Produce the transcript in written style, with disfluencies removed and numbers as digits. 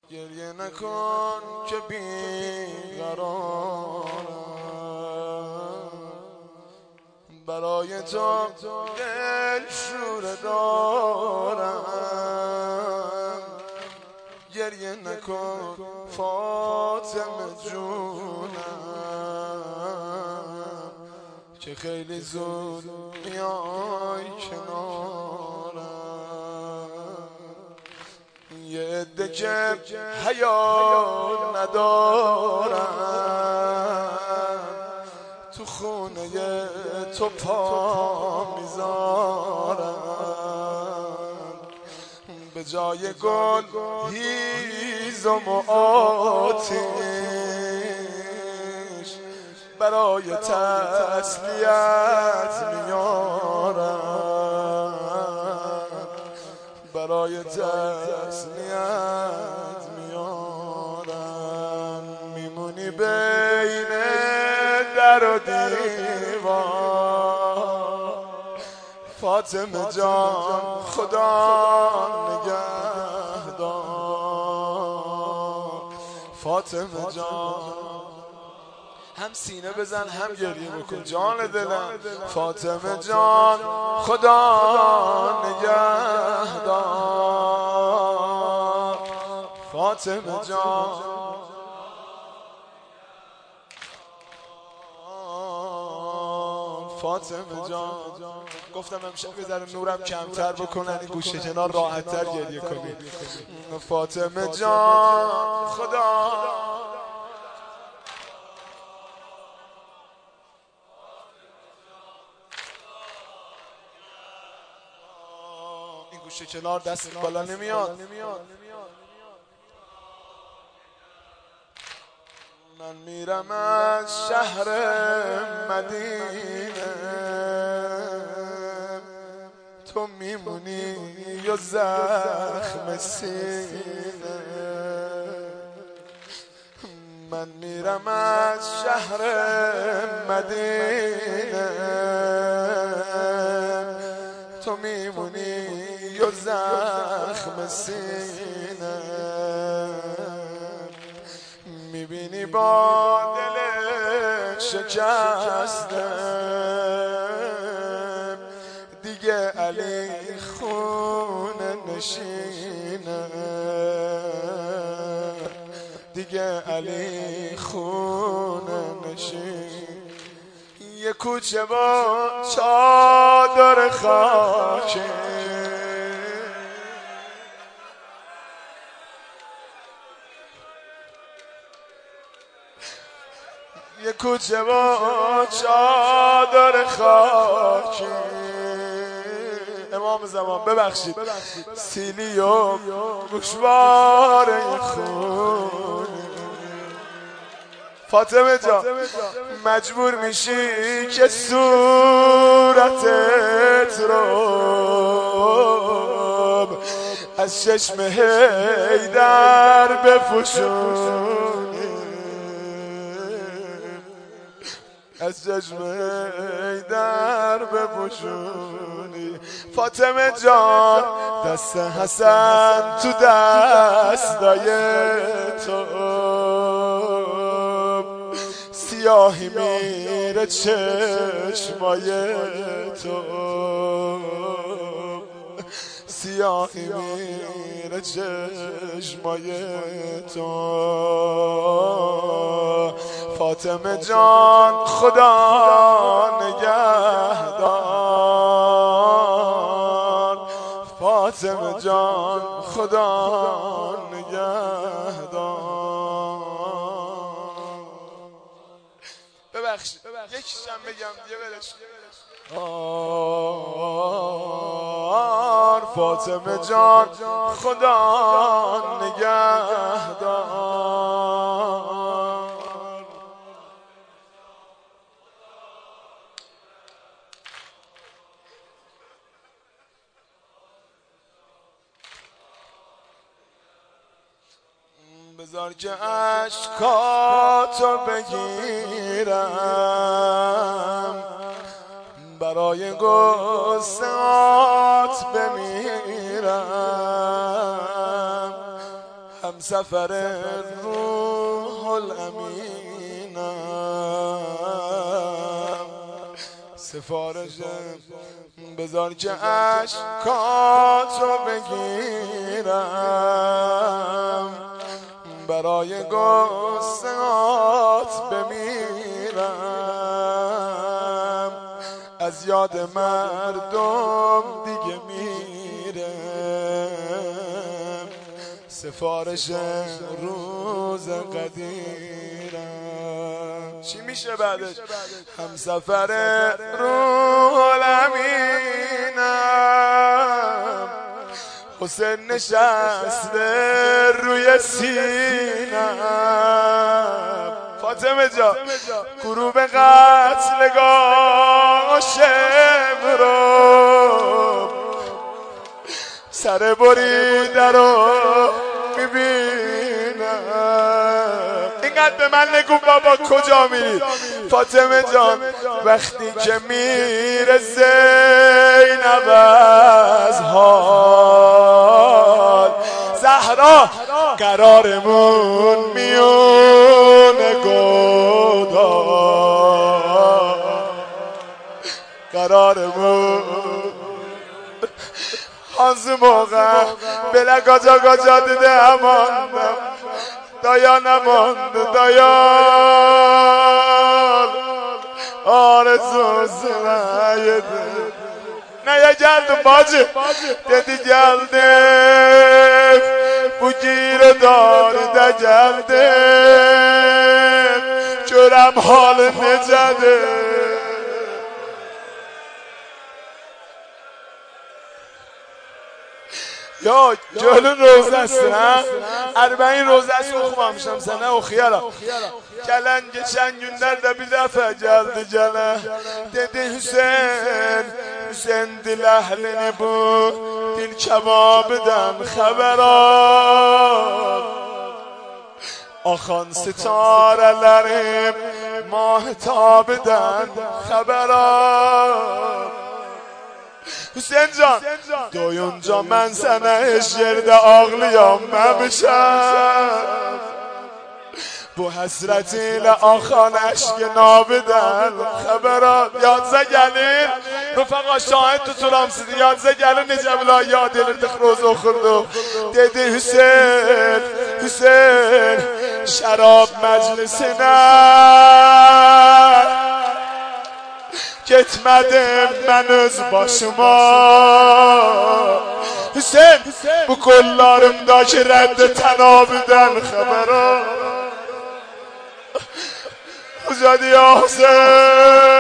گریه نکن که بیقرارم، برای تو دل شوره دارم. گریه نکن فاطمه جونم، که خیلی زود میای کنارم. یه عده که حیا ندارن، تو خونه تو پا میذارن، به جای گل هیزم و آتیش برای تسلیت میارن، برای تسلیت میارن. میمونی بین در و دیوار، فاطمه جان خدا نگهدار. فاطمه جان هم سینه بزن هم گریه بکن جان دلم. فاطمه جان خدا نگهدار. فاطمه جان فاطمه جان. گفتم امشب یه ذره نورم کمتر بکنن، این گوشه کنار راحت‌تر گریه کنید. فاطمه جان خدا این گوشه کنار دست بالا نمیاد. من میرم از شهر مدینه، تو میمونی یا زخم سینه. من میرم از شهر مدینه، تو میمونی یا زخم سینه. میبینی با دل شکسته دیگه علی خونه نشینه، دیگه علی خونه نشینه. یه کوچه با چادر خاکی، یه کوچه با چادر خاکی. امام زمان ببخشید سیلی و گوشواره خونی. فاطمه جان مجبور میشی که صورتت رو از چشم حیدر بپوشونی، از چشم حیدر بپوشونی. فاطمه جان دست حسن تو دستای تو، سیاهی میره چشمای تو، سیاهی میره چشمای تو. فاطمه جان خدا نگهدار. فاطمه جان خدا نگهدار. ببخشید یکیشم بگم دیگه ولش. فاطمه جان خدا نگهدار. بذار که اشکاتو بگیرم، برای غصه‌ات بمیرم. هم هم سفر روح الامینم، سفارشم بذار که اشکاتو بگیرم، برای گستهات بمیرم، از یاد مردم دیگه میرم، سفارش روز قدیرم. چی میشه بعدش؟ هم سفر روح الامینم، حسین نشسته روی سینم، فاطمه جان غروب قتلگاه شمرو، سر بریده رو میبینم. اینقدر به من نگو بابا کجا میری فاطمه جان؟ وقتی که میره زینب از حال، زهرا قرارمون میونه گودال، قرارمون از موقع بلا گاجا گاجا دیده امان دایا نماند دایال، آرزو سنایه نیا geldim bacı dedi geldim, bu giri daride geldim, görem halı necedir. یا جلو روزه است نه 40 روزه است oxumamışam sənə oxuyaram. Gələn keçən günlərdə bir dəfə gəldi gələ, dedi Hüseyin, Hüseyin dil əhlini bu dil kebabıdan xəbər al, axan sitarələrim mahtabıdan xəbər al. Hüseyin can doyunca mən sənə heç yerdə ağlayaməmişəm, bu həsrət ilə axan əşq nabidən xəbər al. Yadınıza gəlir rəfaqa, şahid tuturam sizi, yadınıza gəlir necə bila yad edirdik roz oxurduq. Dedi Hüseyin, Hüseyin şərab məclisinə gitmedim ben öz başıma, Hüseyin bu kollarımdaki reddi tenabüden haber al. Hüseyin ya Hüseyin